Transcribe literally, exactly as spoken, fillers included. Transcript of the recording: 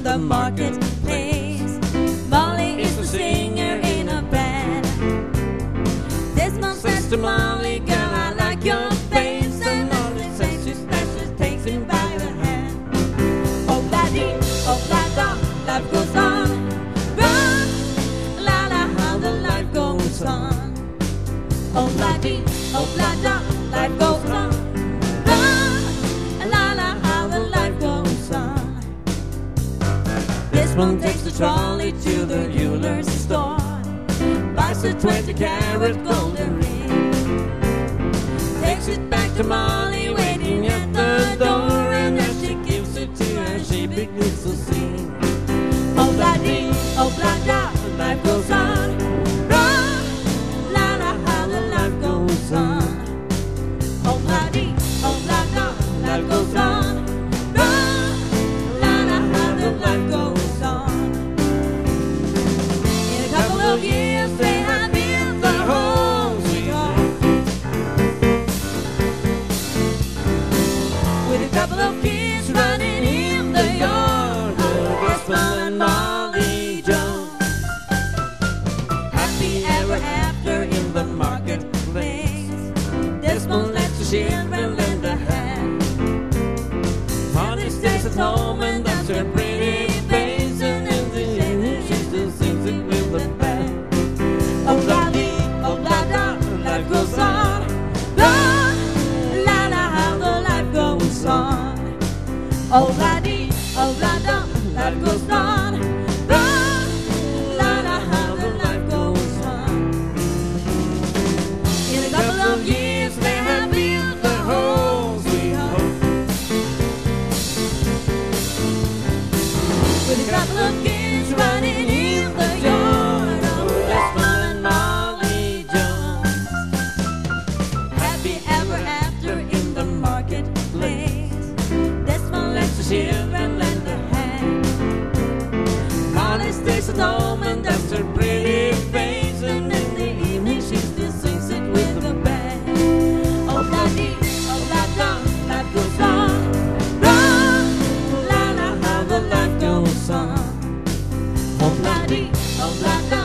the marketplace. Molly is the singer in a band. Desmond says to Molly, girl, I like your face. And Molly says she slashes, takes him by the hand. Oh, la-dee, oh, la-da, life goes on. Run, la-la, how the life goes on. Oh, la-dee, oh, la-da, life goes on. Run, la-la, how the life goes on. Desmond takes the trolley to the jeweler's store, buys a twenty carat golden ring, takes it back to Molly waiting at the door, and as she gives it to her she begins to sing. Oh, la-dee, oh, la-da, life goes on. Run, la-la, how the life goes on. Oh, la-dee, oh, la-da, life goes on. Run, la-la, how the life goes on. In a couple of years they have built the home sweet home, with a couple of kids running in the yard of Desmond and Molly Jones. Happy ever after in the marketplace. Desmond lets the children lend a hand. Molly stays at home and that's her pretty face, and in the evening she still sings it with the band. Oh, la-dee, oh, la-da, life goes on. Run, la-la, how the life goes on. Oh, la-dee, oh, la-da, life goes on. Run, la-la, how the life goes on. In a couple of years they have built the home sweet home, with a couple of kids running in the yard of Desmond and Molly Jones. Happy ever after in the marketplace. Desmond lets the children lend a hand. Molly stays at home and that's her pretty face, and in the evening she still sings it with the band. Oh, la-dee, oh, la-da, life goes on. Run, la-la, how the life goes on. Oh, la-dee, oh, la-da.